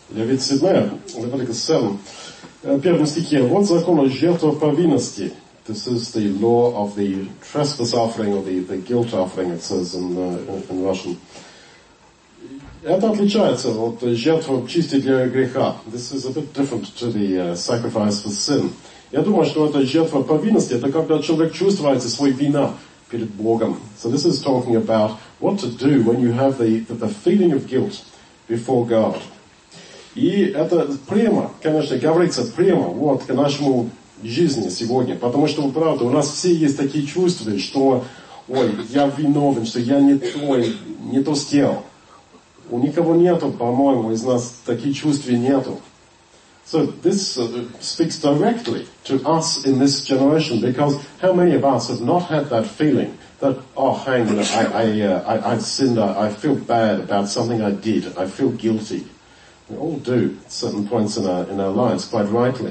Левит 7, Leviticus 7, в первом стихе. Вот закон о жертвоповинности. This is the law of the trespass offering or the guilt offering, it says in Russian. Это отличается от жертвы чистой для греха. This is a bit different to the sacrifice for sin. Я думаю, что это жертва повинности, это когда человек чувствует свою вину перед Богом. So this is talking about what to do when you have the feeling of guilt before God. И это прямо, конечно, говорится прямо вот к нашему жизни сегодня. Потому что, правда, у нас все есть такие чувства, что, ой, я виновен, что я не то сделал. У никого нету, по-моему, из нас таких чувств нету. So this speaks directly to us in this generation, because how many of us have not had that feeling that, oh, hang on, I've sinned, I feel bad about something I did, I feel guilty. We all do at certain points in our lives, quite rightly.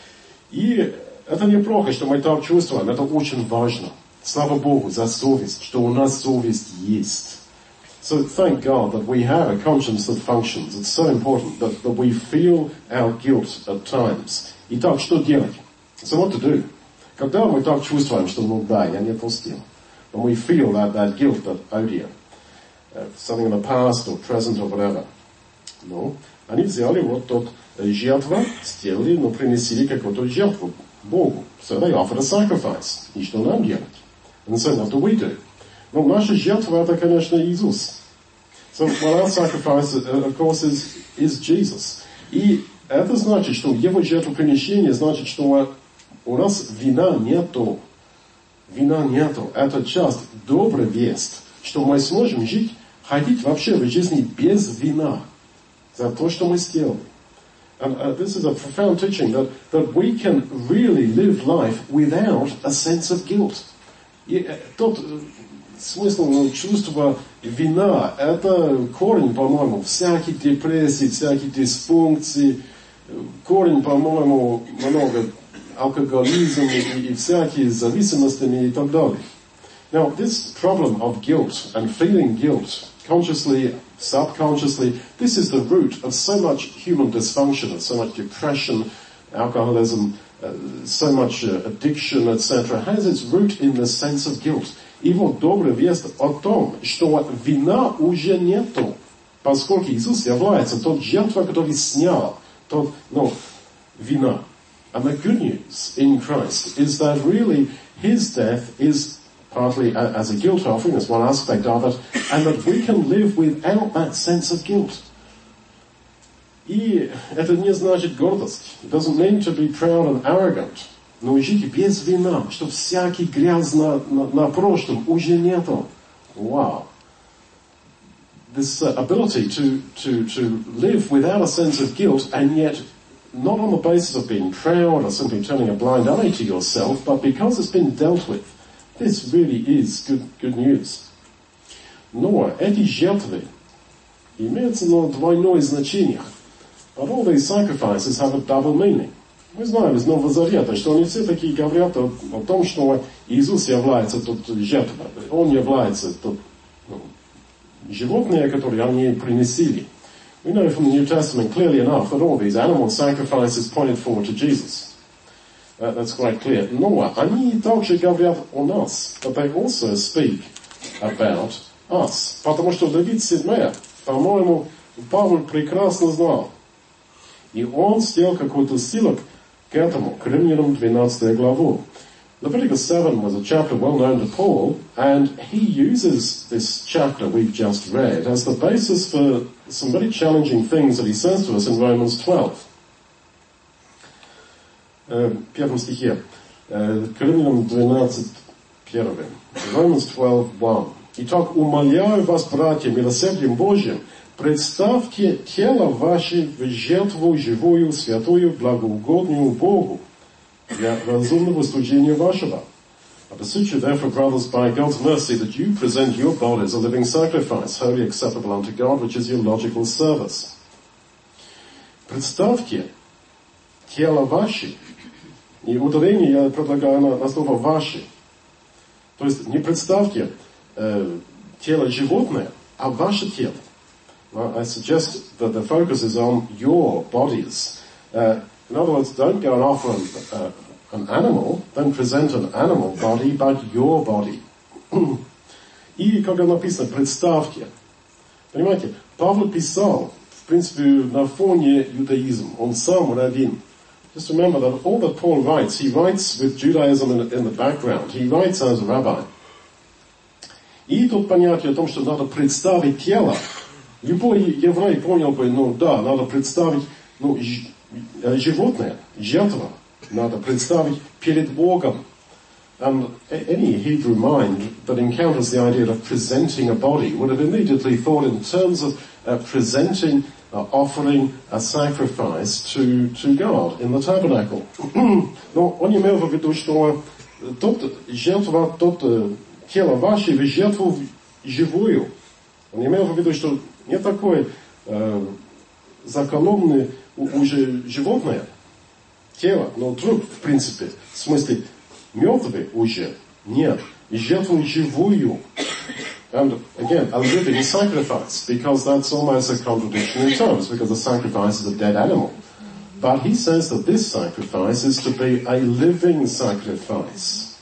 И это неплохо, что мы так чувствуем, это очень важно. Слава Богу за совесть, что у нас совесть есть. So thank God that we have a conscience that functions. It's so important that we feel our guilt at times. Итак, что делать? So what to do? Когда мы так чувствуем, что, ну да, я не то сделал. When we feel that guilt, that odium, something in the past or present or whatever. Ну, они взяли вот тот жертву, сделали, но принесли какую-то жертву Богу. So they offered a sacrifice. И что нам делать? And so what do we do? Ну, наша жертва это, конечно, Иисус. So, well, our sacrifice, of course, is Jesus. И это значит, что его жертвоприношение значит, что у нас вина нету. Вина нету. Это часть добрая весть, что мы сможем жить, ходить вообще в жизни без вина за то, что мы сделали. And this is a profound teaching that we can really live life without a sense of guilt. И тот смысл чувства вина, это корень, по-моему, всяких депрессий, всяких дисфункций, корень, по-моему, много алкоголизма и всякие зависимости и так далее. Now, this problem of guilt and feeling guilt, consciously, subconsciously, this is the root of so much human dysfunction, so much depression, alcoholism, so much addiction, etc., has its root in the sense of guilt. И вот добрая весть о том, что вина уже нету, поскольку Иисус является тот жертва, который снял тот, вина. And the good news in Christ is that really His death is partly as a guilt offering, as one aspect of it, and that we can live without that sense of guilt. И это не значит гордость. It doesn't mean to be proud and arrogant. Но жить без вина, что всякий грязь на прошлом уже нету. Wow. This ability to live without a sense of guilt, and yet not on the basis of being proud or simply turning a blind eye to yourself, but because it's been dealt with. This really is good news. Но эти жертвы имеют двойное значение. But all these sacrifices have a double meaning. Мы знаем из Нового Завета, что они все такие говорят о том, что Иисус является тот жертвой. Он является тот животное, которое они принесли. We know from the New Testament clearly enough that all these animal sacrifices pointed forward to Jesus. That's quite clear. Но они также говорят о нас, but they also speak about us. Потому что Левит 7, по-моему, Павел прекрасно знал. И он сделал какой-то ссылок к этому, к Римлянам 12 главу. Leviticus 7 was a chapter well known to Paul, and he uses this chapter we've just read as the basis for some very challenging things that he says to us in Romans 12. Первом стихе. К Римлянам 12, 1. Romans 12:1. Итак, умоляю вас, братья, милосердием Божьим, представьте тело ваше в жертву живую, святую, благоугодную Богу для разумного служения вашего. I beseech you therefore, brothers, by God's mercy, that you present your bodies a living sacrifice, wholly acceptable unto God, which is your logical service. Представьте тело ваше. И ударение я предлагаю на слово ваше. То есть не представьте тело животное, а ваше тело. I suggest that the focus is on your bodies. In other words, don't go and offer an animal, don't present an animal body, but your body. И, как написано, представьте. Понимаете, Павел писал, в принципе, на фоне иудаизма. Он сам раввин. Just remember that all that Paul writes, he writes with Judaism in the background. He writes as a rabbi. И тут понятие о том, что надо представить тело. Любой еврей понял бы, надо представить, животное, жертва. Надо представить перед Богом. And any Hebrew mind that encounters the idea of presenting a body would have immediately thought in terms of presenting, offering a sacrifice to God in the tabernacle. Но он имел в виду, что жертва, тело ваше, вы жертву живую. Он имел в виду, что не такое заколонное уже животное тело, но труп, в принципе, в смысле, мертвый уже нет. Жертву живую. And again, a living sacrifice, because that's almost a contradiction in terms, because the sacrifice is a dead animal. But he says that this sacrifice is to be a living sacrifice.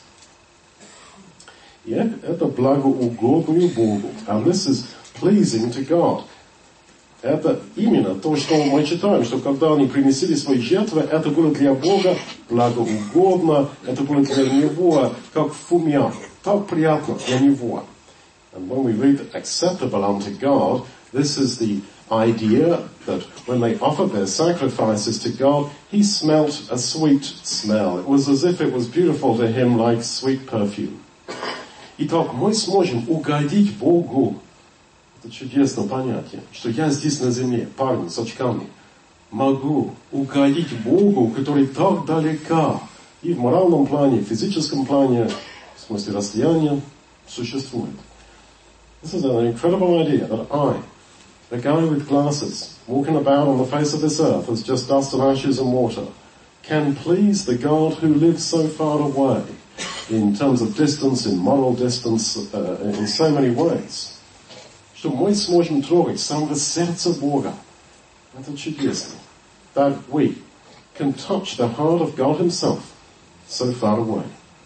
И это благоугодную Богу. And this is pleasing to God. Это именно то, что мы читаем, что когда они принесли свои жертвы, это было для Бога благоугодно, это было для Него как фумиа, так приятно для Него. And when we read acceptable unto God, this is the idea that when they offered their sacrifices to God, He smelt a sweet smell. It was as if it was beautiful to Him like sweet perfume. Итак, мы сможем угодить Богу. Это чудесное понятие, что я здесь на земле, парень с очками, могу угодить Богу, который так далеко, и в моральном плане, в физическом плане, в смысле расстояния, существует. This is an incredible idea that I, the guy with glasses, walking about on the face of this earth as just dust and ashes and water, can please the God who lives so far away, in terms of distance, in moral distance, in so many ways. Что мы сможем трогать самого сердца Бога. Это чудесно. That we can touch the heart of God Himself so far away.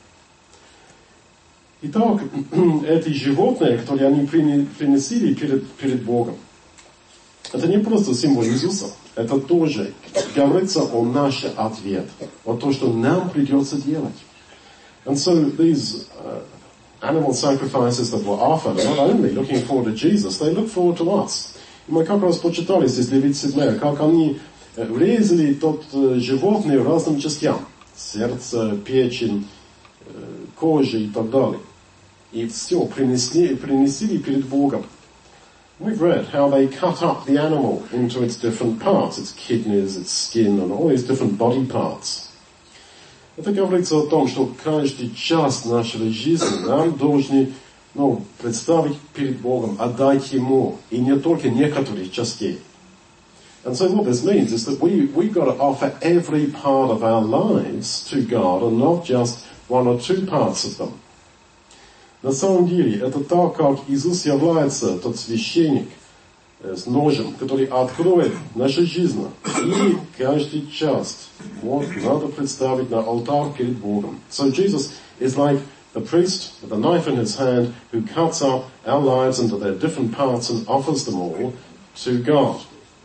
Итак, эти животные, которые они принесли перед Богом, это не просто символ Иисуса, это тоже говорится о наш ответ, о том, что нам придется делать. And so these animal sacrifices that were offered are not only looking forward to Jesus, they look forward to us. И мы как раз почитали здесь Левит 7, как они резали тот животное разным частям. Сердце, печень, кожа и так далее. И все принесли перед Богом. We've read how they cut up the animal into its different parts, its kidneys, its skin, and all these different body parts. Это говорится о том, что каждый час нашей жизни нам должны, представить перед Богом, отдать Ему, и не только некоторые частей. And so what this means is that we've got to offer every part of our lives to God, and not just one or two parts of them. На самом деле, это так, как Иисус является тот священник с ножем, который откроет нашу жизнь. И каждый час надо представить на алтарь перед Богом. So Jesus is like the priest with a knife in his hand who cuts up our lives into their different parts and offers them all to God.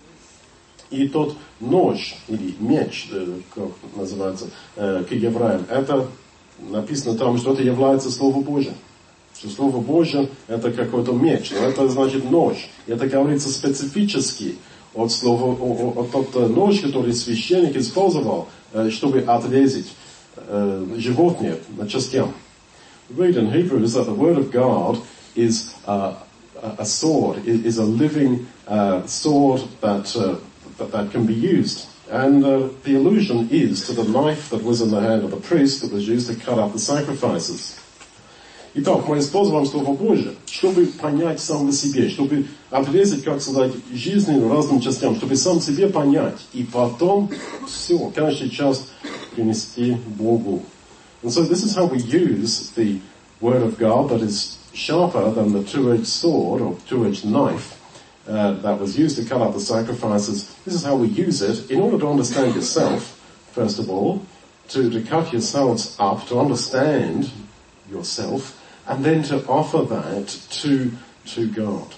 И тот нож, или меч, как называется, к евреям, это написано там, что это является Слово Божие. Что Слово Божие это какой-то меч, но это значит нож. И это говорится специфически от тот нож, который священник использовал, чтобы отрезать животное на частям. We read in Hebrews that the Word of God is a sword, is a living sword that can be used. And the allusion is to the knife that was in the hand of the priest that was used to cut up the sacrifices. Итак, мы используем Слово Божие, чтобы понять самого себе, чтобы отрезать, как сказать, жизнь разным частям, чтобы сам себе понять, и потом все, каждый час принести Богу. And so this is how we use the Word of God that is sharper than the two-edged sword or two-edged knife that was used to cut up the sacrifices. This is how we use it in order to understand yourself, first of all, to cut yourselves up, to understand yourself, and then to offer that to God.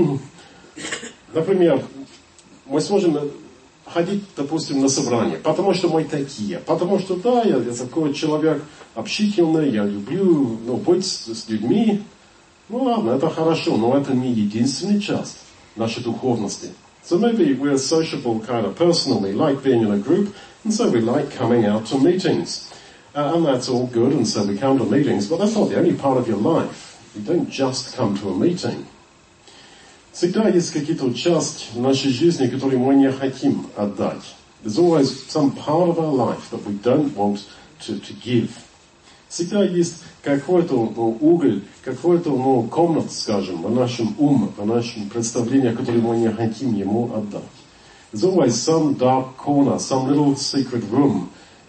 Например, мы сможем ходить, допустим, на собрание, потому что мы такие, потому что, да, я такой человек общительный, я люблю, быть с людьми. Ну ладно, это хорошо, но это не единственная часть нашей духовности. So maybe we're a sociable kind of person, we like being in a group, and so we like coming out to meetings. And that's all good, and so we come to meetings, but that's not the only part of your life. You don't just come to a meeting. Всегда есть какие-то части в нашей жизни, которые мы не хотим отдать. There's always some part of our life that we don't want to give. Всегда есть какой-то уголь, какой-то комната, скажем, в нашем уме, в нашем представлении, которое мы не хотим ему отдать. There's always some dark corner, some little secret room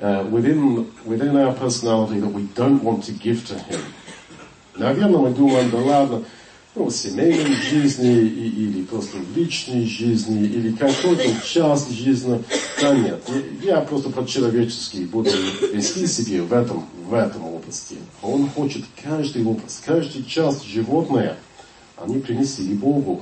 within our personality that we don't want to give to him. Наверное, мы думаем, да ладно, в семейной жизни, или просто в личной жизни, или какой-то часть жизни. Да нет, я просто по-человечески буду вести себя в этом области. Он хочет каждый область, каждую часть животное, они принесли Богу.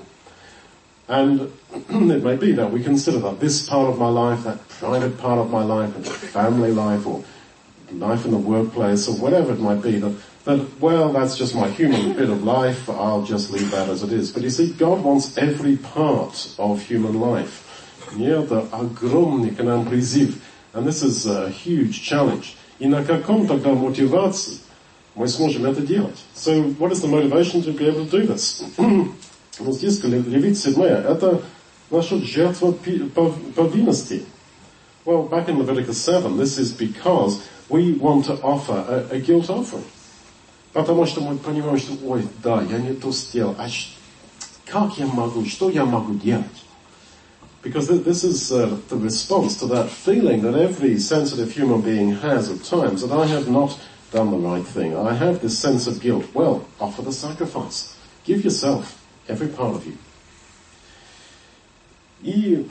And it may be that we consider that this part of my life, that private part of my life, and family life, or life in the workplace, or whatever it might be, well, that's just my human bit of life, I'll just leave that as it is. But you see, God wants every part of human life. И это огромный к нам призыв. And this is a huge challenge. И на каком тогда мотивации мы сможем это делать? So, what is the motivation to be able to do this? Вот здесь, Левит 7, это насчет жертвы повинности. Well, back in Leviticus 7, this is because we want to offer a guilt offering. Потому что мы понимаем, что, ой, да, я не то сделал, как я могу, что я могу делать? Because this is the response to that feeling that every sensitive human being has at times, that I have not done the right thing. I have this sense of guilt. Well, offer the sacrifice. Give yourself every part of you. И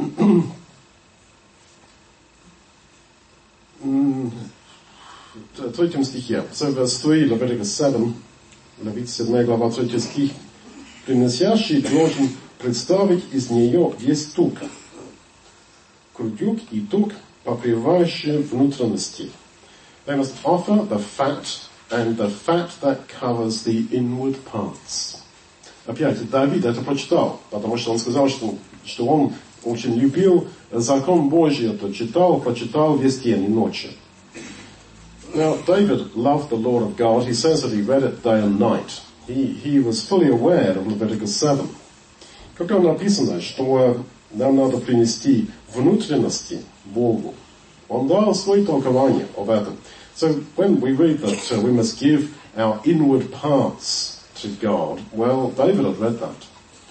в 3 стихе, so verse 3, Leviticus 7, Левит 7 глава 3 стих, приносящий должен представить из нее весь тук, крутюк и тук, покрывающие внутренности. They must offer the fat and the fat that covers the inward parts. Опять, Давид это прочитал, потому что он сказал, что он очень любил закон Божий, это прочитал весь день и ночью. Now, David loved the Lord of God. He says that he read it day and night. He was fully aware of Leviticus 7. Когда написано, что нам надо принести внутренности Богу, он дал свое толкование об этом. So, when we read that we must give our inward parts to God, well, David had read that.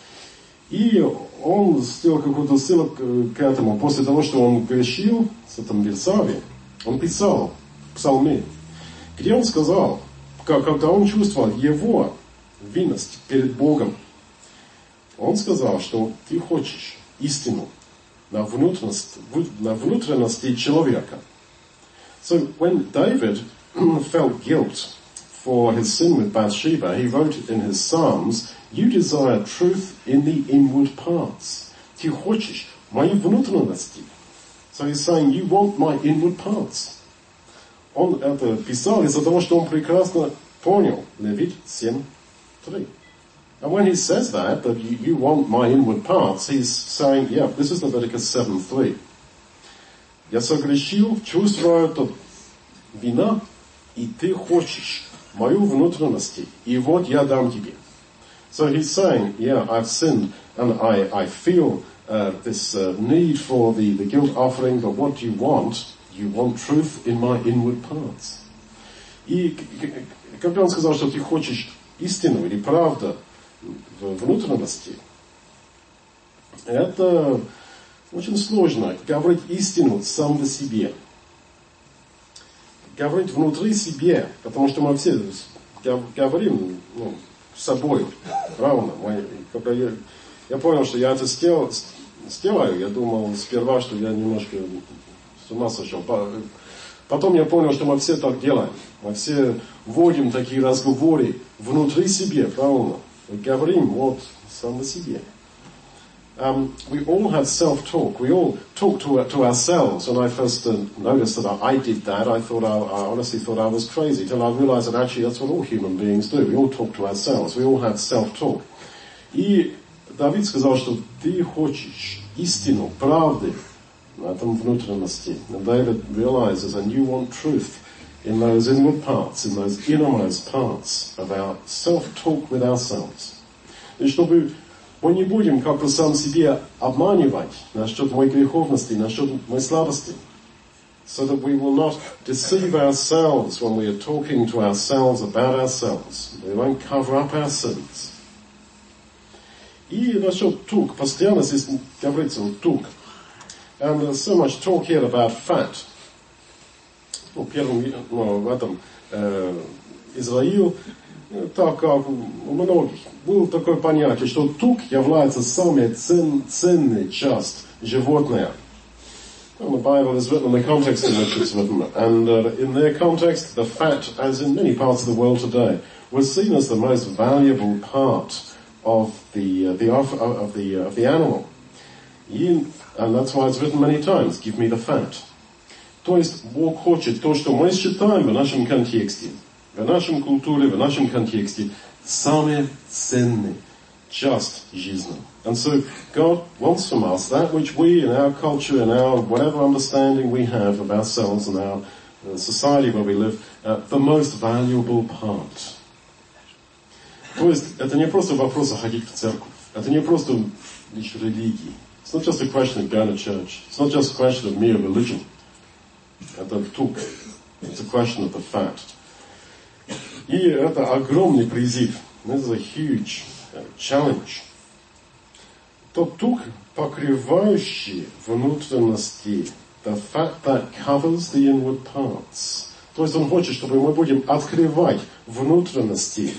И он сделал какую-то ссылку к этому. После того, что он грешил с этим Бирсавией, он писал в Псалме, где он сказал, когда он чувствовал его винность перед Богом, он сказал, что ты хочешь истину на внутренности человека. So when David felt guilt for his sin with Bathsheba, he wrote in his Psalms, you desire truth in the inward parts. Ты хочешь мои внутренности. So he's saying, you want my inward parts. Он это писал из-за того, что он прекрасно понял. Левит 7:3. And when he says that you want my inward parts, he's saying, yeah, this is Leviticus 7:3. Я согрешил, чувствую эту вина, и ты хочешь мою внутренность, и вот я дам тебе. So he's saying, yeah, I've sinned, and I feel this need for the guilt offering, but what do you want? You want truth in my inward parts. И когда он сказал, что ты хочешь истину или правду в внутренности, это очень сложно говорить истину сам по себе. Говорить внутри себе, потому что мы все говорим с собой, правильно? Я понял, что я это сделаю. Я думал сперва, что я немножко с ума сошел. Потом я понял, что мы все так делаем. Мы все вводим такие разговоры внутри себя, правильно? Мы говорим вот сам о себе. We all have self-talk. We all talk to ourselves. When I first noticed that I did that, I honestly thought I was crazy, till I realized that actually that's what all human beings do. We all talk to ourselves. We all have self-talk. И Давид сказал, что ты хочешь истину, правды на этом внутренности. And David realizes, and you want truth in those inward parts, in those innermost parts of our self-talk with ourselves. И чтобы мы не будем как-то сам себе обманывать насчет моей греховности, насчет моей слабости. So that we will not deceive ourselves when we are talking to ourselves about ourselves. We won't cover up our sins. И насчет тук, постоянно здесь говорится тук. And there's so much talk here about fat. В этом Израиль, так как у многих, было такое понятие, что тук является самой ценной частью животного. The Bible is written in the context in which it's written, and in their context, the fat, as in many parts of the world today, was seen as the most valuable part of the animal. And that's why it's written many times, give me the fat. То есть Бог хочет то, что мы считаем в нашем контексте, в нашем культуре, в нашем контексте, самая ценная часть жизни. And so God wants from us that which we in our culture, in our whatever understanding we have of ourselves and our society where we live, the most valuable part. То есть это не просто вопрос ходить в церковь. Это не просто лишь религии. It's not just a question of going to church. It's not just a question of mere religion. Это тук. It's a question of the fat. И это огромный призыв. This is a huge challenge. Тот тук, покрывающий внутренности, the fat that covers the inward parts. То есть он хочет, чтобы мы будем открывать внутренности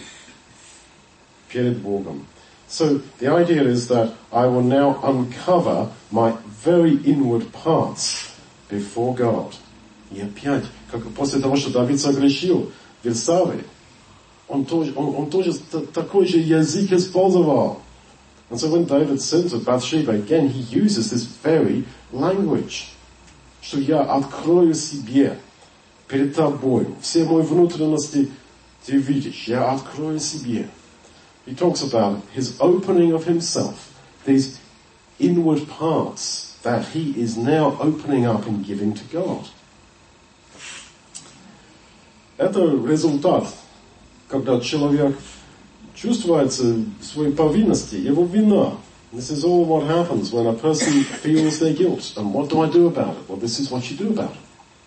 перед Богом. So the idea is that I will now uncover my very inward parts before God. И опять, как после того, что Давид согрешил в Вирсаве, он тоже такой же язык использовал. And so when David sins with Bathsheba again, he uses this very language. Что я открою себе перед тобою. Все мои внутренности ты видишь. Я открою себе. He talks about his opening of himself. These inward parts that he is now opening up and giving to God. Это результат, когда человек чувствует свои повинности, его вина. This is all what happens when a person feels their guilt. And what do I do about it? Well, this is what you do about it.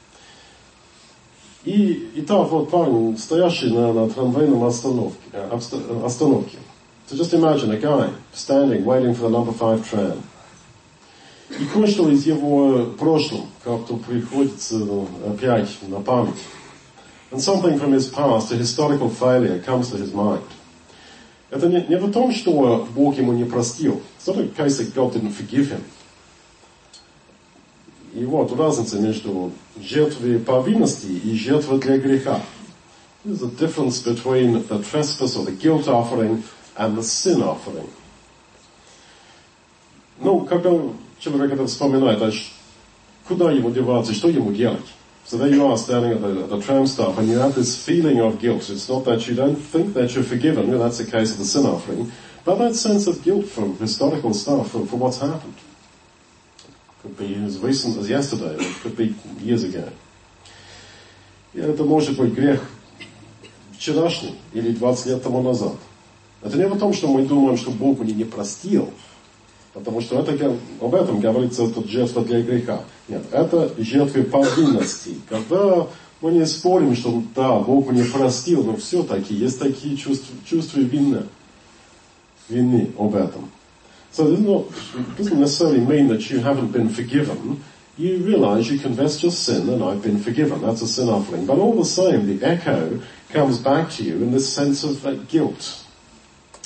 И так вот парень, стоящий на трамвайном остановке. So just imagine a guy standing, waiting for the number 5 tram. И кое-что из его прошлого как-то приходится опять на память. And something from his past, a historical failure, comes to his mind. Это не в том, что Бог ему не простил. It's not a case that God didn't forgive him. И вот разница между жертвой повинности и жертвой для греха. There's a difference between the trespass or the guilt offering and the sin offering. Ну, когда человек это вспоминает, куда ему деваться, что ему делать? So there you are standing at the tram stop and you have this feeling of guilt. It's not that you don't think that you're forgiven, well, that's the case of the sin offering, but that sense of guilt from historical stuff, for what's happened. Could be as recent as yesterday, or it could be years ago. И это может быть грех вчерашний или 20 лет тому назад. Это не в том, что мы думаем, что Бог мне не простил, потому что об этом говорится тут жертва для греха. Нет, это жертва повинности. Когда мы не спорим, что да, Бог мне простил, но все-таки есть такие чувства вины об этом. So it doesn't necessarily mean that you haven't been forgiven. You realize you confess your sin and I've been forgiven. That's a sin offering. But all the same, the echo comes back to you in this sense of guilt.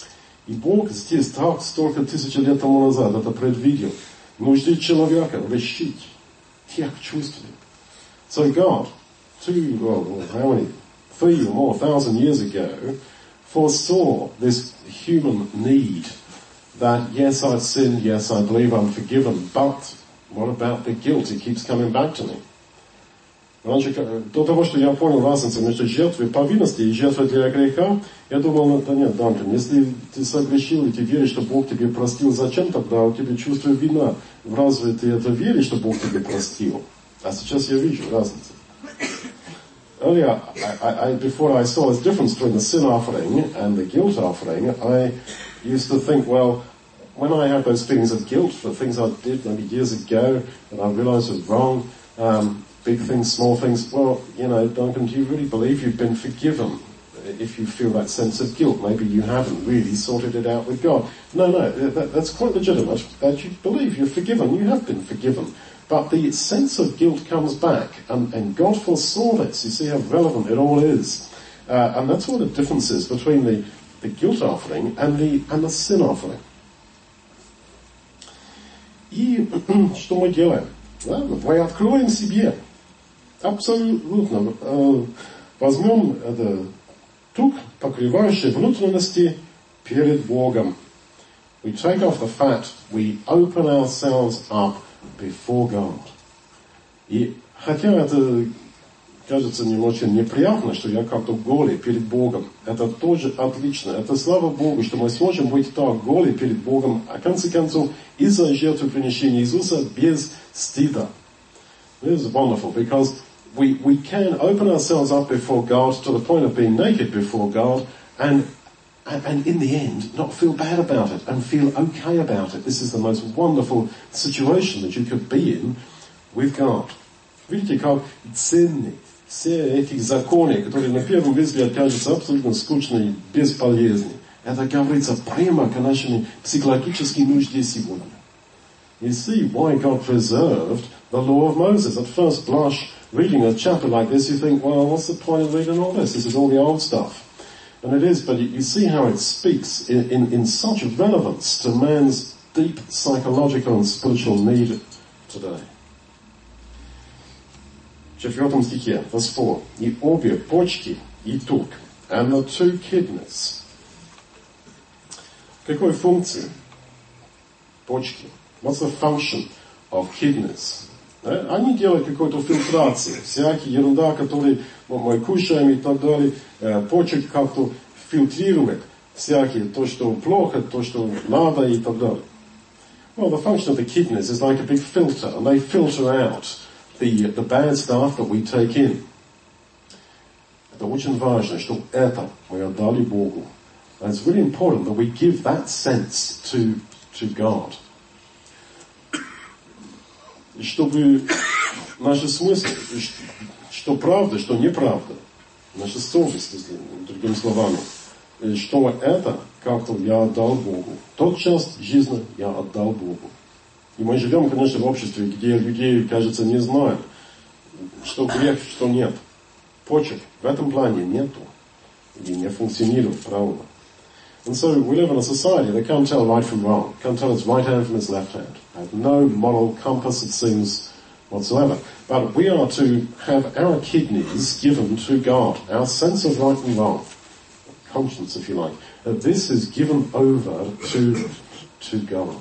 И Бог здесь так столько тысяч лет тому назад это предвидел. Нужды человека решить тех чувств. So God, 3 or more thousand years ago, foresaw this human need that, yes, I've sinned, yes, I believe I'm forgiven, but what about the guilt? It keeps coming back to me. Раньше, до того, что я понял разницу между жертвой повинности и жертвой для греха, я думал, да нет, Данкин, если ты согрешил и ты веришь, что Бог тебе простил, зачем тогда у тебя чувство вина? Разве ты это веришь, что Бог тебе простил? А сейчас я вижу разницу. Earlier, before I saw this difference between the sin offering and the guilt offering, I used to think, well, when I have those feelings of guilt for things I did maybe years ago and I realized was wrong, big things, small things, well, Duncan, do you really believe you've been forgiven if you feel that sense of guilt? Maybe you haven't really sorted it out with God. No, that's quite legitimate that you believe you're forgiven. You have been forgiven. But the sense of guilt comes back, and God foresaw this. You see how relevant it all is. And that's what the difference is between the guilt offering and the sin offering. И что мы делаем? Мы откроем себе. Абсолютно. Возьмем тук, покрывающий внутренности перед Богом. We take off the fat, we open ourselves up before God. И хотя это кажется немножко неприятно, что я как-то голый перед Богом, это тоже отлично. Это слава Богу, что мы сможем быть так голы перед Богом, а в конце концов из-за жертвоприношения Иисуса без стыда. This is wonderful because we can open ourselves up before God to the point of being naked before God and in the end not feel bad about it and feel okay about it. This is the most wonderful situation that you could be in with God. Видите, как ценны все эти законы, которые на первый взгляд кажутся абсолютно скучными, бесполезными. Это говорится прямо к нашим психологическим нуждам сегодня. You see why God preserved the law of Moses. At first blush, reading a chapter like this, you think, well, what's the point of reading all this? This is all the old stuff. And it is, but you see how it speaks in such relevance to man's deep psychological and spiritual need today. В 4 стихе, verse 4, и обе почки, и тук, and the 2 kidneys. Какой функции почки? What's the function of kidneys? Они делают какую-то фильтрацию, всякие ерунда, которые мы кушаем и так далее, почек как-то фильтрирует всякие, то, что плохо, то, что надо и так далее. Well, the function of the kidneys is like a big filter, and they filter out the bad stuff that we take in. Это очень важно, что это мы отдали Богу. And it's really important that we give that sense to God. И чтобы наши смыслы, что правда, что неправда, наша совесть, другими словами, что это как-то я отдал Богу. Тот часть жизни я отдал Богу. И мы живем, конечно, в обществе, где людей, кажется, не знают, что грех, что нет. Почек в этом плане нету. И не функционирует правильно. And so we live in a society that can't tell right from wrong, can't tell its right hand from its left hand. Have no moral compass, it seems, whatsoever. But we are to have our kidneys given to God, our sense of right and wrong, conscience, if you like. That this is given over to God.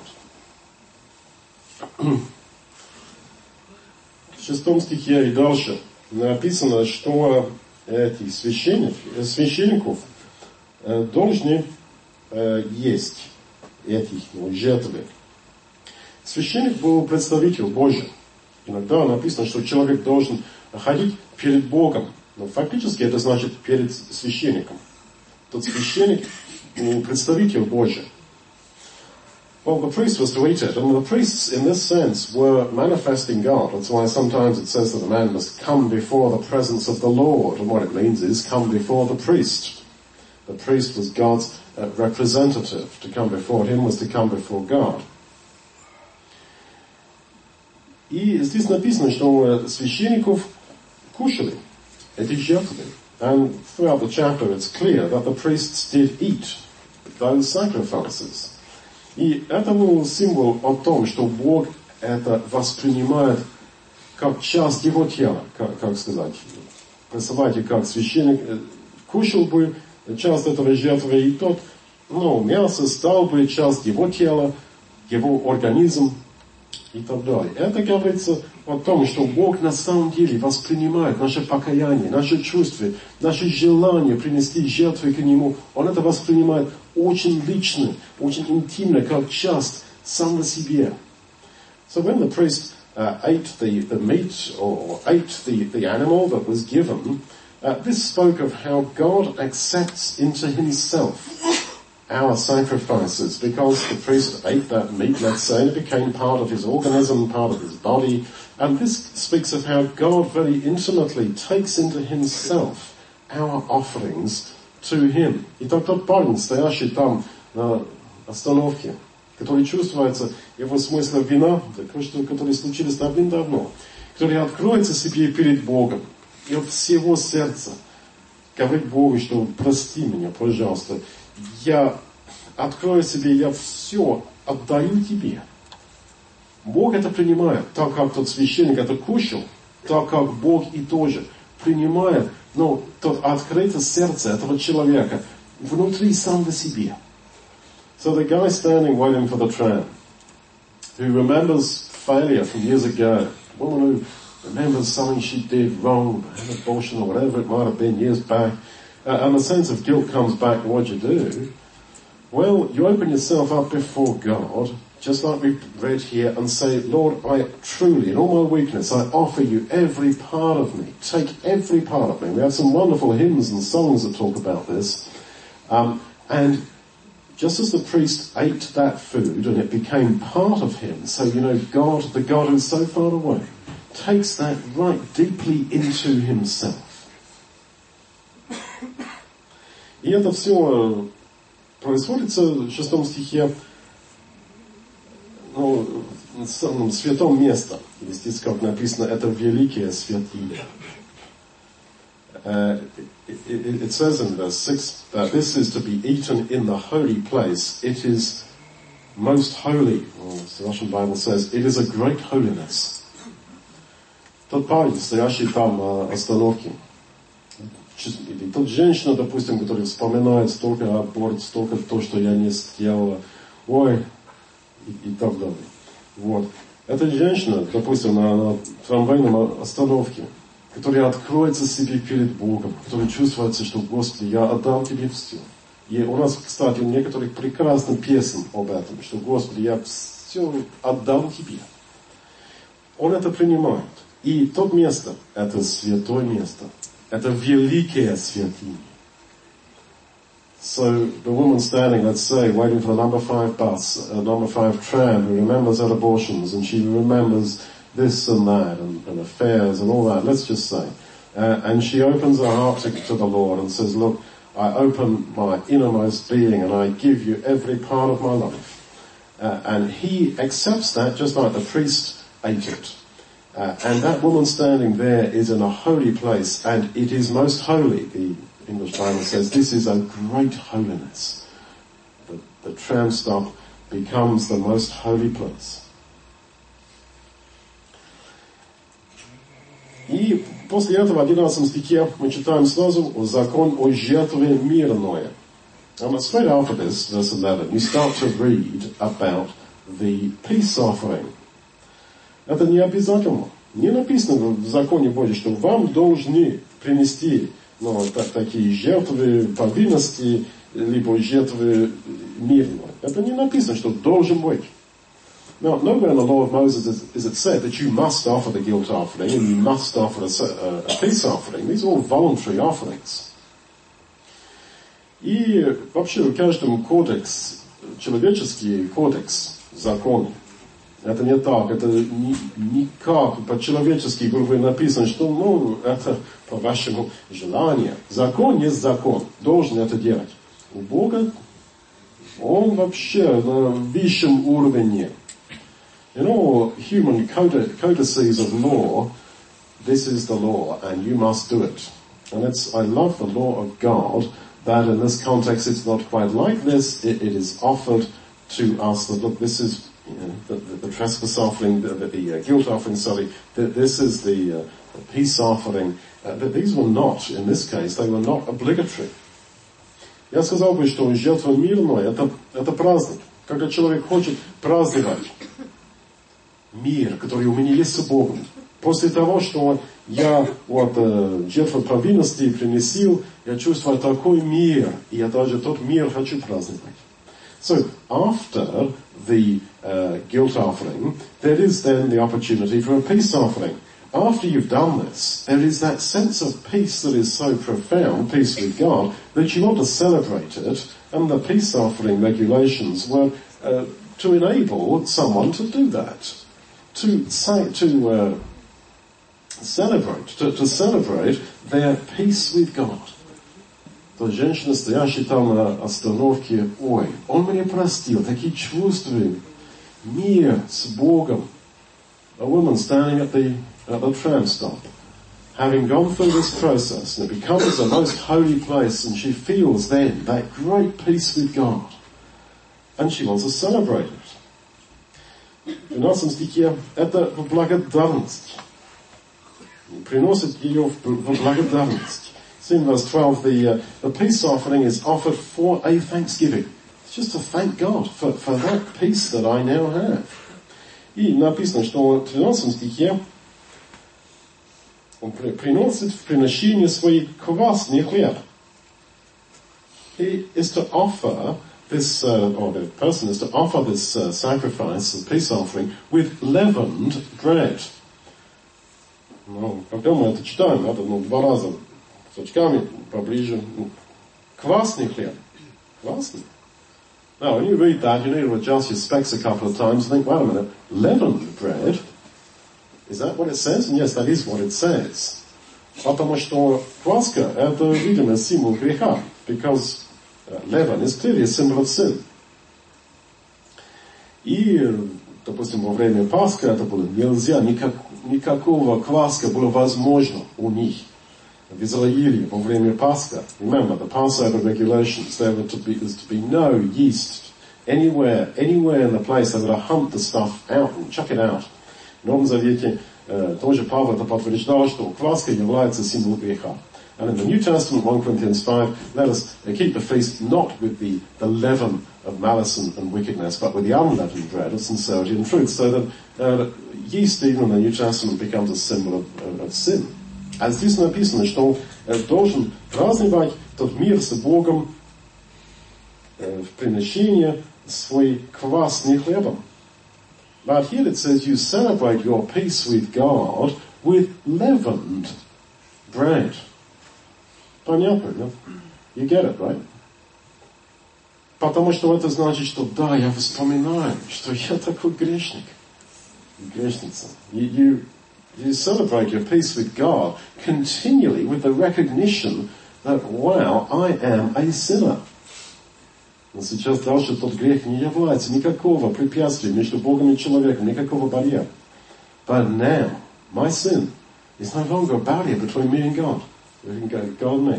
В 6 стихе и дальше написано, что эти священников должны есть этих жертвы. Священник был представитель Божий. Иногда написано, что человек должен ходить перед Богом. Но фактически это значит перед священником. Тот священник представитель Божий. Well, the priest was to eat it, and the priests, in this sense, were manifesting God. That's why sometimes it says that a man must come before the presence of the Lord, and what it means is come before the priest. The priest was God's representative. To come before him was to come before God. И здесь написано, что священников кушали эти жертвы. And throughout the chapter it's clear that the priests did eat those sacrifices. И это был символ о том, что Бог это воспринимает как часть Его тела, как сказать. Представляете, как священник кушал бы часть этого жертвы, и тот, мясо стал бы часть Его тела, Его организм и так далее. Это говорится о том, что Бог на самом деле воспринимает наше покаяние, наши чувства, наши желания принести жертвы к Нему. Он это воспринимает очень лично, очень интимно, как часть самого себя. So when the priest ate the meat or ate the animal that was given, this spoke of how God accepts into Himself our sacrifices, because the priest ate that meat, let's say, and it became part of his organism, part of his body. And this speaks of how God very intimately takes into Himself our offerings to Him. Итак, тот парень, стоящий там на остановке, который чувствуется его смысл вина, которые случились давным-давно, который откроется себе перед Богом и от всего сердца говорит Богу, что прости меня, пожалуйста, я открою себе, я все отдаю Тебе. Бог это принимает, так как тот священник это кушал, так как Бог и тоже принимает, тот открытое сердце этого человека внутри самого себя. So the guy standing waiting for the tram, who remembers failure from years ago, a woman who remembers something she did wrong, an abortion or whatever it might have been years back, and the sense of guilt comes back, what you do? Well, you open yourself up before God, just like we read here, and say, Lord, I truly, in all my weakness, I offer you every part of me. Take every part of me. We have some wonderful hymns and songs that talk about this. And just as the priest ate that food and it became part of him, so God, the God who's so far away, takes that right deeply into Himself. И это все происходит в 6 стихе, в самом святом месте. Здесь, как написано, это великое святилище. It says in verse 6 that this is to be eaten in the holy place. It is most holy. The Russian Bible says, it is a great holiness. Тот парень, стоящий там на остановке, или тот женщина, допустим, которая вспоминает столько аборт, столько то, что я не сделала, и так далее. Вот. Эта женщина, допустим, на трамвайном остановке, которая откроется себе перед Богом, которая чувствуется, что, Господи, я отдам Тебе все. И у нас, кстати, у некоторых прекрасных песен об этом, что, Господи, я все отдам Тебе. Он это принимает. И то место, это святое место. Это великое святыня. So the woman standing, let's say, waiting for the number 5 bus, a number 5 tram, who remembers her abortions, and she remembers this and that, and affairs and all that, let's just say. And she opens her heart to the Lord and says, look, I open my innermost being and I give you every part of my life. And He accepts that just like the priest ate it. And that woman standing there is in a holy place, and it is most holy. The English Bible says this is a great holiness. The tram stop becomes the most holy place. И после этого в 11 стихе мы читаем сразу закон о жертве мирной. And straight after this, verse 11, you start to read about the peace offering. Это не обязательно. Не написано в законе Божьем, что вам должны принести такие жертвы повинности, либо жертвы мирные. Это не написано, что должен быть. Now, nowhere in the law of Moses is it said that you must offer the guilt offering and you must offer a peace offering. These are all voluntary offerings. И вообще в каждом кодекс, человеческий кодекс, закон, это не так, это никак по-человечески, грубо говоря, написано, что, это по вашему желанию. Закон есть закон, должен это делать. У Бога Он вообще на высшем уровне. In all human codices of law, this is the law, and you must do it. And I love the law of God that in this context it's not quite like this. It is offered to us that, look, this is the trespass offering, the guilt offering, this is the peace offering. These were not, in this case, they were not obligatory. Я сказал бы, что жертва мирная это праздник. Когда человек хочет праздновать мир, который у меня есть с Богом, после того, что я жертву провинности принесил, я чувствую такой мир, и я даже тот мир хочу праздновать. So, after the guilt offering, there is then the opportunity for a peace offering. After you've done this, there is that sense of peace that is so profound, peace with God, that you want to celebrate it, and the peace offering regulations were to enable someone to do that. To celebrate their peace with God. То женщина, стоящая там на остановке, ой, он мне простил, такие чувства, мир с Богом. A woman standing at the tram stop, having gone through this process, and it becomes the most holy place, and she feels then that great peace with God. And she wants to celebrate it. В 12 стихе это в благодарность. Приносит ее в благодарность. See in verse 12, the peace offering is offered for a thanksgiving. It's just to thank God for that peace that I now have. И написано, что в 13 стихе он приносит в приношение свой квасный хлеб. He is to offer this, or the person is to offer this sacrifice, the peace offering, with leavened bread. Ну, когда мы это читаем, надо, два раза с очками поближе. Квасный хлеб. Квасный. Now, when you read that, you need to adjust your specs a couple of times and think, wait a minute, leavened bread? Is that what it says? And yes, that is what it says. Потому что кваска — это, видимо, символ греха. Because leaven is clearly a symbol of sin. И, допустим, во время Пасхи это было нельзя, никакого кваска было возможно у них. В Израиле во время Пасха, remember the Passover regulations, there was to be no yeast anywhere in the place. They were to hunt the stuff out and chuck it out. В Новом Завете тоже Павел это подтверждал, что кваска является символом греха. And in the New Testament, 1 Corinthians 5, let us keep the feast not with the leaven of malice and wickedness, but with the unleavened bread of sincerity and truth. So that yeast, even in the New Testament, becomes a symbol of sin. А здесь написано, что должен праздновать тот мир с Богом в приношении свой квасный хлебом. But here it says you celebrate your peace with God with leavened bread. Понятно, да? You get it, right? Потому что это значит, что да, я вспоминаю, что я такой грешник. Грешница. You celebrate your peace with God continually with the recognition that, wow, I am a sinner. Но сейчас дальше тот грех не является никакого препятствия между Богом и человеком, никакого барьера. But now, my sin is no longer a barrier between me and God. We can go, God and me.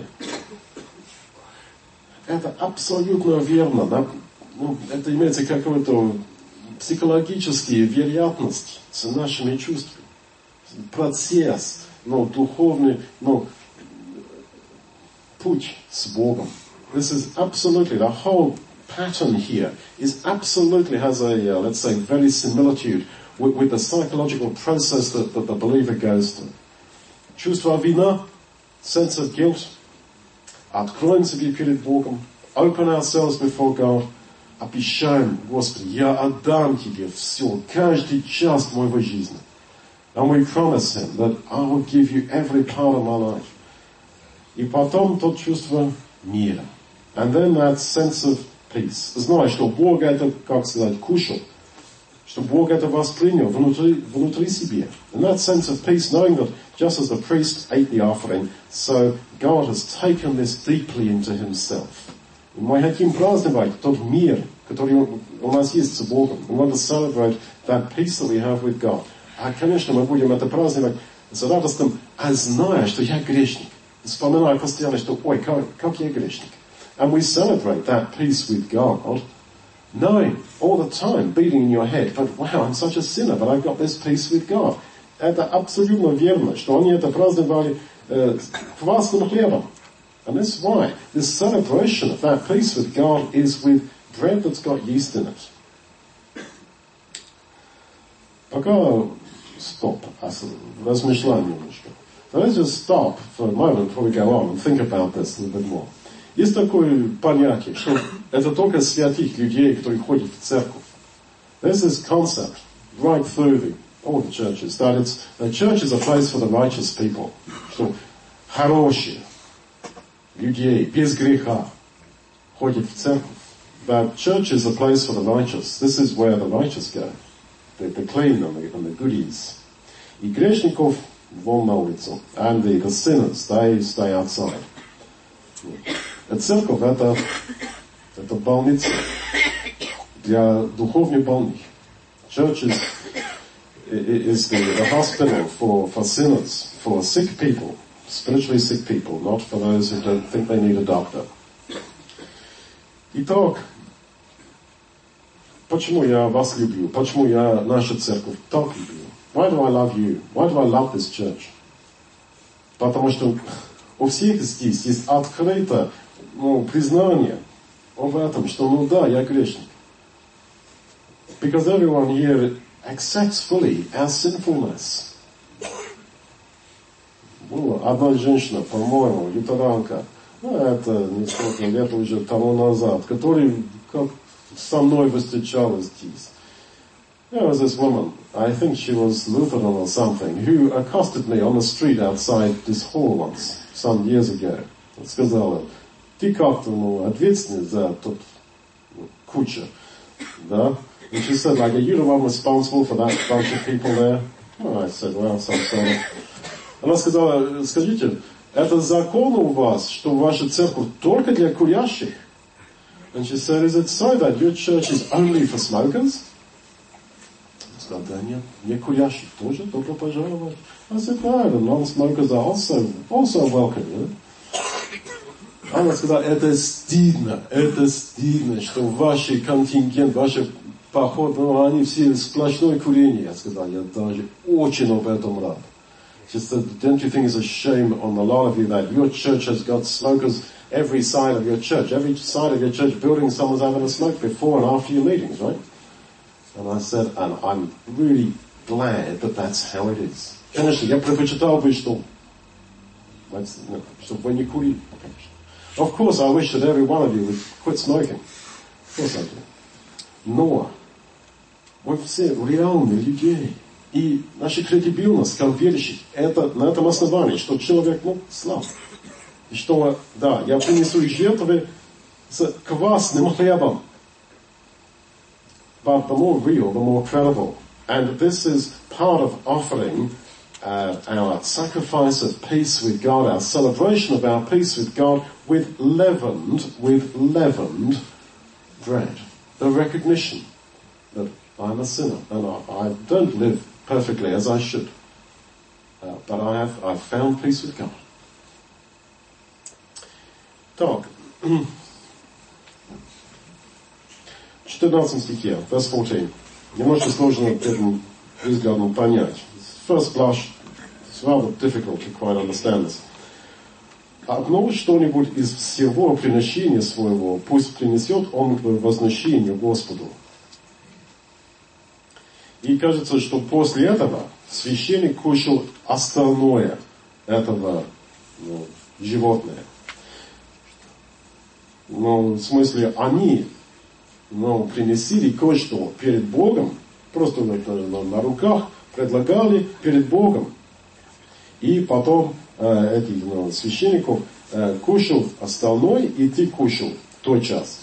Это абсолютно верно. Да? Ну, это имеется какой-то психологическая вероятность с нашими чувствами. Процесс, духовный, путь с Богом. This is absolutely, the whole pattern here is absolutely has a, let's say, very similitude with the psychological process that the believer goes through. Чувство вины, sense of guilt, откроем себе перед Богом, open ourselves before God, обещаем, Господи, я отдам Тебе все, каждый час моей жизни. And we promise Him that I will give you every part of my life. И потом то чувство мира. And then that sense of peace. Зная, что Бог это, как сказать, кушал. Что Бог это воспринял внутри себя. And that sense of peace, knowing that just as the priest ate the offering, so God has taken this deeply into Himself. И мы хотим праздновать тот мир, который у нас есть с Богом. We want to celebrate that peace that we have with God. А, конечно, мы будем это праздновать с радостным, а зная, что я грешник. Вспоминаю постоянно, что, ой, как я грешник. And we celebrate that peace with God, knowing all the time, beating in your head, but wow, I'm such a sinner, but I've got this peace with God. Это абсолютно верно, что они это праздновали квасным хлебом. And that's why this celebration of that peace with God is with bread that's got yeast in it. Пока stop, размышляем немножко. So let's just stop for a moment before we go on and think about this a little bit more. Есть такое понятие, что это только святых людей, которые ходят в церковь. There's this concept right through all the churches that a church is a place for the righteous people. Что хорошие людей без греха ходят в церковь. That church is a place for the righteous. This is where the righteous go. The clean and the goodies. И грешников вон на улицу. And the sinners, they stay outside. Церковь это больница для духовно больных. Church is the hospital for sinners, for sick people, spiritually sick people, not for those who don't think they need a doctor. Итак, почему я вас люблю? Почему я нашу церковь так люблю? Why do I love you? Why do I love this church? Потому что у всех здесь есть открытое признание об этом, что да, я грешник. Because everyone here accepts fully our sinfulness. Была одна женщина, по-моему, лютеранка, это несколько лет уже тому назад, которая как со мной встречалась здесь. There was this woman, I think she was Lutheran or something, who accosted me on the street outside this hall once, some years ago. Сказала, ты как-то, ответственный за тот куча, да? And she said, like, are you the one responsible for that bunch of people there? Oh, I said, well, some sort of. Она сказала, скажите, это закон у вас, что ваша церковь только для курящих? And she said, is it so that your church is only for smokers? Я сказал, да нет, не курящих тоже, добро пожаловать. I said, no, the non-smokers are also welcome, you know? Она сказала, это стыдно, что ваш контингент, ваши походы, они все сплошное курение. Я сказал, я даже очень об этом рад. She said, don't you think it's a shame on a lot of you that your church has got smokers every side of your church building, someone's having a smoke before and after your meetings, right? And I said, and I'm really glad that that's how it is. Конечно, я предпочитал бы, что вы не курили. Of course, I wish that every one of you would quit smoking. Of course I do. Но мы все реальные люди. И наша кредибильность, как верующих, это на этом основании, что человек, слаб. И что, да, я принесу жертвы с квасным хлебом. But the more real, the more credible. And this is part of offering our sacrifice of peace with God, our celebration of our peace with God with leavened bread. The recognition that I'm a sinner and I don't live perfectly as I should. But I've found peace with God. Так. 14 стихе, verse 14. Немножко сложно первым взглядом понять. First blush, it's rather difficult to quite understand this. Одно что-нибудь из всего приношения своего пусть принесет он в возношение Господу. И кажется, что после этого священник кушал остальное этого животное. В смысле, они принесли кое-что перед Богом, просто на руках предлагали перед Богом. И потом священников кушал остальное, и ты кушал твой часть.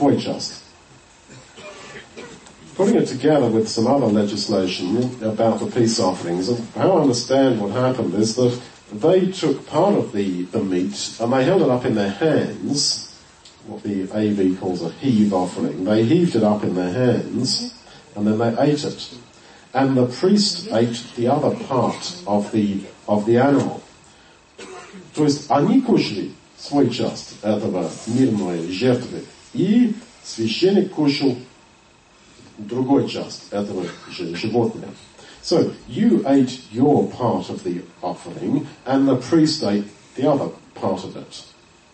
Putting it together with some other legislation about the peace offerings, and how I understand what happened is that they took part of the meat and they held it up in their hands, what the AV calls a heave offering. They heaved it up in their hands and then they ate it. And the priest ate the other part of the animal. То есть они кушали свой часть этого мирной жертвы, и священник кушал другой часть этого животного. So, you ate your part of the offering, and the priest ate the other part of it.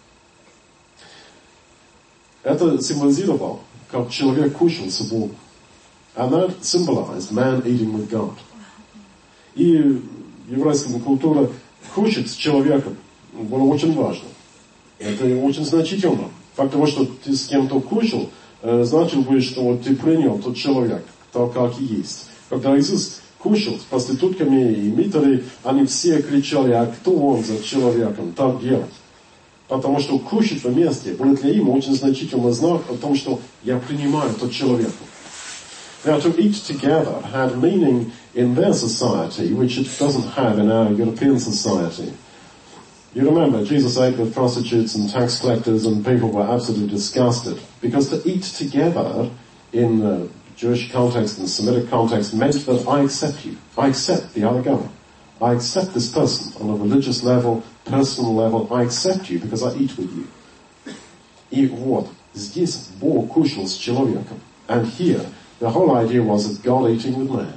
Это символизировало, как человек кушал с Богом. And that symbolized man eating with God. И в еврейской культуре кушать с человеком было очень важно. Это очень значительно. Факт того, что ты с кем-то кушал, значил бы, что вот ты принял тот человек, так как и есть. Когда Иисус кушал с проститутками и мытарей, они все кричали, а кто он за человеком так делать? Потому что кушать вместе было для них очень значительный знак о том, что я принимаю тот человек. Now, to eat together had meaning in their society, which it doesn't have in our European society. You remember, Jesus ate with prostitutes and tax collectors, and people were absolutely disgusted. Because to eat together in the Jewish context and Semitic context meant that I accept you. I accept the other guy. I accept this person on a religious level, personal level. I accept you because I eat with you. И вот, здесь Бог кушал с человеком. And here, the whole idea was of God eating with man.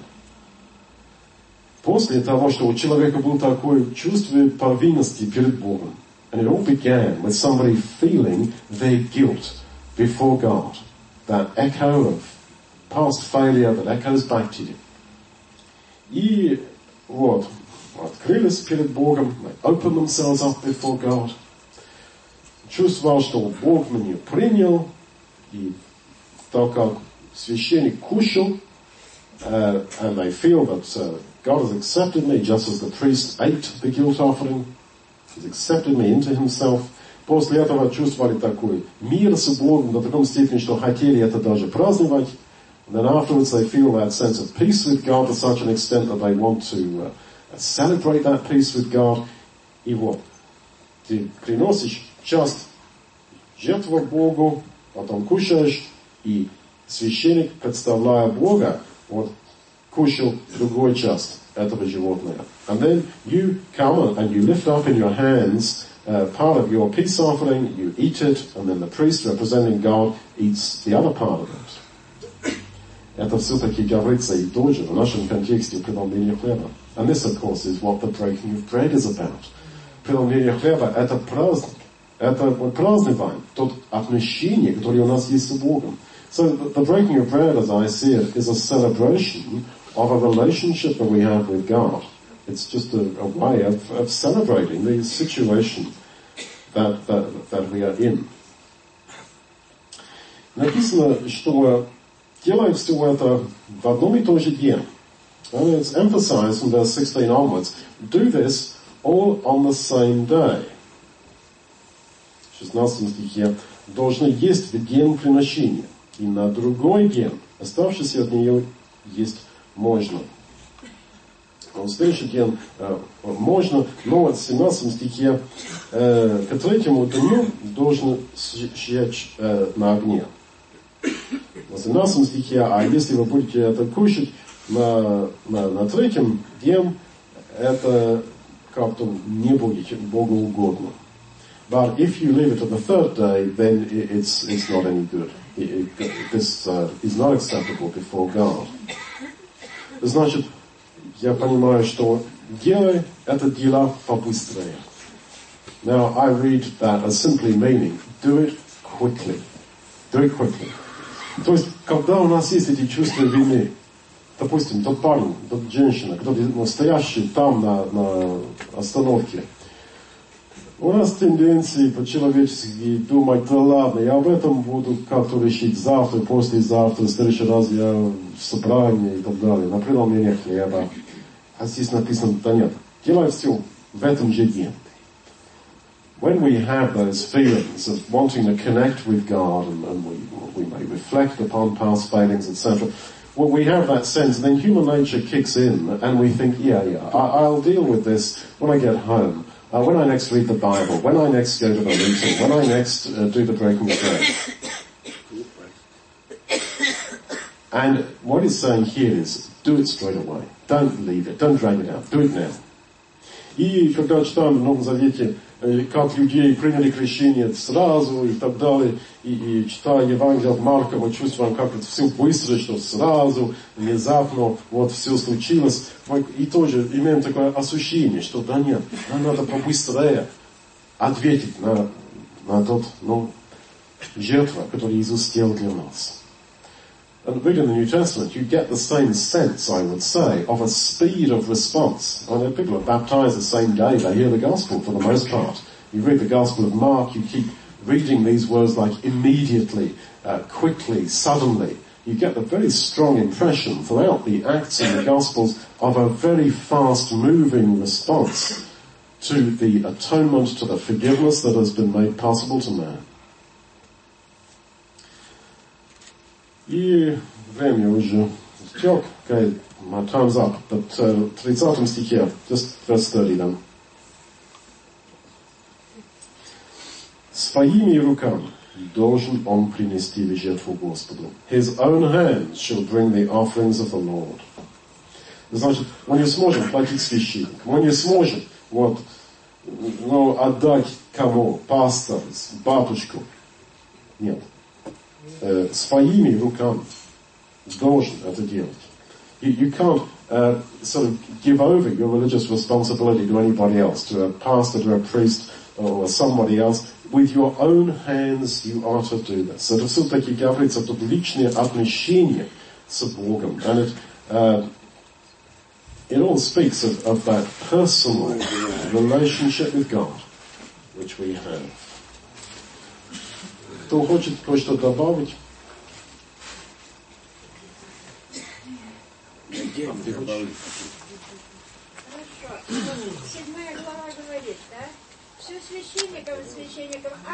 После того, что у человека было такое чувство повинности перед Богом, and it all began with somebody feeling their guilt before God, that echo of past failure that echoes back to you. И вот, открылись перед Богом, they opened themselves up before God, чувствовал, что Бог меня принял, и так как священник кушал, and they feel that God has accepted me just as the priest ate the guilt offering. He's accepted me into himself. После этого чувствовали такой мир с Богом до такой степени, что хотели это даже праздновать. And then afterwards they feel that sense of peace with God to such an extent that they want to celebrate that peace with God. И вот, ты приносишь часть жертвы Богу, потом кушаешь, и священник, представляя Бога, вот, кушал другую часть этого животного. And then you come and you lift up in your hands part of your peace offering, you eat it, and then the priest, representing God, eats the other part of it. Это все-таки говорится и тоже в нашем контексте преломления хлеба. And this, of course, is what the breaking of bread is about. Преломление хлеба — это праздник. Это мы празднуем тот отношение, которое у нас есть с Богом. So the breaking of bread, as I see it, is a celebration of a relationship that we have with God. It's just a way of celebrating the situation that we are in. Написано, что делает все это в одном и том же день. And it's emphasized from verse 16 onwards. Do this all on the same day. В 16 стихе должны есть в день приношения. И на другой день, оставшийся от нее, есть можно. В следующий день можно, но в 17 стихе к третьему дню должен сжечь на огне. В 17 стихе, а если вы будете это кушать на третьем дне, это как-то не будет Богу угодно. But if you leave it to the third day, then it's not any good. This is not acceptable before God. Значит, я понимаю, что делай это дело побыстрее. Now, I read that as simply meaning, do it quickly. Do it quickly. То есть, когда у нас есть эти чувства вины, допустим, тот парень, тот женщина, кто-то стоящий там на остановке, у нас тенденции по-человечески думать, да ладно, я об этом буду как-то решить завтра, послезавтра, в следующий раз я в собрании и так далее, на преломление хлеба. А здесь написано, да нет, делай все в этом же дне. When we have those feelings of wanting to connect with God and we may reflect upon past failings, etc., when we have that sense, then human nature kicks in and we think, I'll deal with this when I get home. When I next read the Bible, when I next go to the meeting, when I next do the breaking of bread. And what he's saying here is, do it straight away. Don't leave it. Don't drag it out. Do it now. И когда читаем в Новом Завете, как людей приняли крещение сразу и так далее, и читая Евангелие от Марка, мы чувствуем, как это все быстро, что сразу, внезапно, вот все случилось. Мы и тоже имеем такое ощущение, что да нет, нам надо побыстрее ответить на тот, жертву, которую Иисус сделал для нас. And reading the New Testament, you get the same sense, I would say, of a speed of response. I know people are baptized the same day they hear the gospel for the most part. You read the Gospel of Mark, you keep reading these words like immediately, quickly, suddenly. You get the very strong impression throughout the Acts and the Gospels of a very fast-moving response to the atonement, to the forgiveness that has been made possible to man. И время уже истек. Okay, my time's up. But 30 стихе, just verse 30 then. Своими руками должен он принести в жертву Господу. His own hands shall bring the offerings of the Lord. Значит, мы не сможем платить священник. Мы не сможем, отдать кому? Пастор, бабушку. Нет. Своими руками должен это делать. You can't sort of give over your religious responsibility to anybody else, to a pastor, to a priest, or somebody else. With your own hands you are to do this. Это все-таки говорится тут личное отношение с Богом. And it all speaks of that personal relationship with God, which we have. Кто хочет кое-что добавить? Хорошо. 7 глава говорит, да? Все священникам и священникам